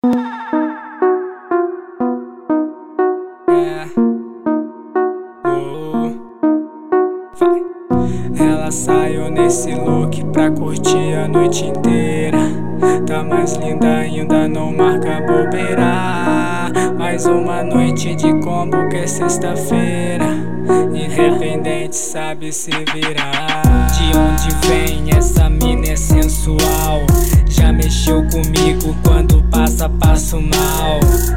Ela saiu nesse look pra curtir a noite inteira. Tá mais linda ainda, não marca bobeira. Mais uma noite de combo que é sexta-feira. Independente sabe se virar. De onde vem essa mina é sensual. Já mexeu comigo, quando passa passo mal.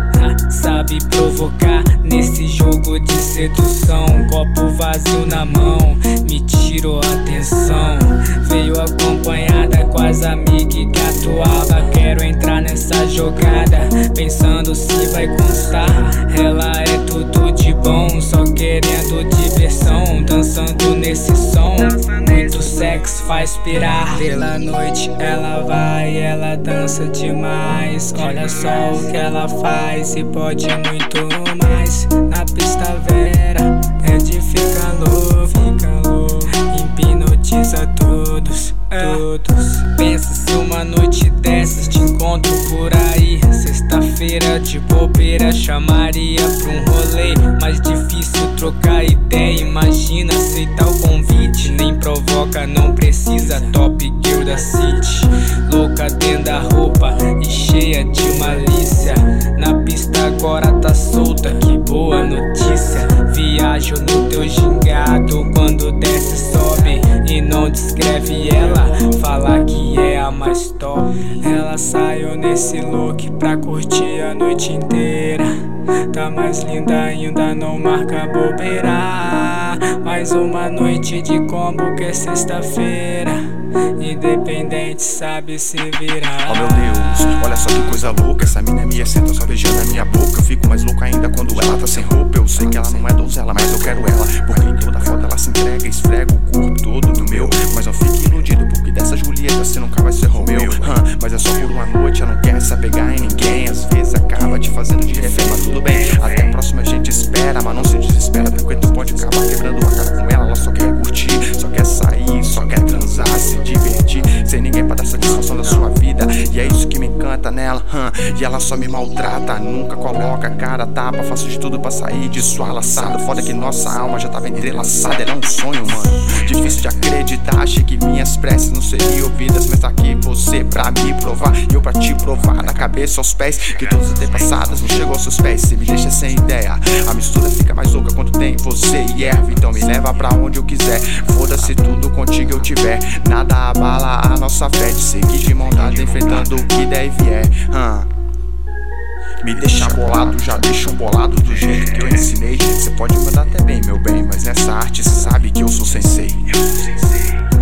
Sabe provocar nesse jogo de sedução. Copo vazio na mão, me tirou a atenção. Veio acompanhada com as amigas que atuava. Quero entrar nessa jogada, pensando se vai constar. Ela é tudo de bom, só querendo diversão. Dançando nesse som, muito sexo faz pirar. Pela noite ela vai, ela dança demais. Olha só o que ela faz e pode muito mais. Na pista vera é de ficar louco, hipnotiza todos. Pensa se uma noite dessas te encontro por aí. Sexta-feira de bobeira chamaria pra um rolê. Mais difícil trocar ideia, imagina aceitar o convite. Nem provoca, não precisa, top girl da city. Louca dentro da roupa e cheia de malícia. Na pista agora tá solta, que boa notícia. Viajo no teu gingado, quando desce sobe. E não descreve ela, fala que é a mais top. Ela saiu nesse look pra curtir a noite inteira. Tá mais linda ainda, não marca bobeira. Mais uma noite de combo que é sexta-feira. Independente sabe se virar. Oh meu Deus, olha só que coisa louca. Essa mina me senta só beijando a minha boca. Eu fico mais louco ainda quando ela tá sem roupa. Eu sei que ela não é donzela, mas eu quero ela. Porque em toda foto ela se entrega, esfrega o corpo todo no meu. Mas não fique iludido, porque dessa Julieta você nunca vai ser Romeu. Mas é só por uma noite, ela não quer se apegar em ninguém. Às vezes acaba te fazendo de refém, mas tudo bem. Até a próxima a gente espera, mas não se desespera, porque tu pode acabar quebrando a cara com ela. Ela só quer curtir, só quer sair, só quer transar, se divertir, sem ninguém pra dar satisfação da sua vida. E é isso que me encanta nela, e ela só me maltrata, nunca coloca a cara a tapa. Faço de tudo pra sair disso alaçado. Foda que nossa alma já tava entrelaçada, era um sonho, mano. Difícil de acreditar, achei que minhas preces não seriam ouvidas. Mas tá aqui você pra me provar, e eu pra te provar, da cabeça aos pés, que todas as antepassadas não chegou aos seus pés. Você me deixa sem ideia, a mistura fica mais louca quando tem você e erva. Então me leva pra onde eu quiser, foda-se tudo contigo eu tiver. Nada abala a nossa fé de seguir de mão dada, enfrentando o que der e vier. Me deixa bolado, já deixa um bolado do jeito que eu ensinei. Cê pode mandar até bem, meu bem, mas nessa arte cê sabe que eu sou sensei.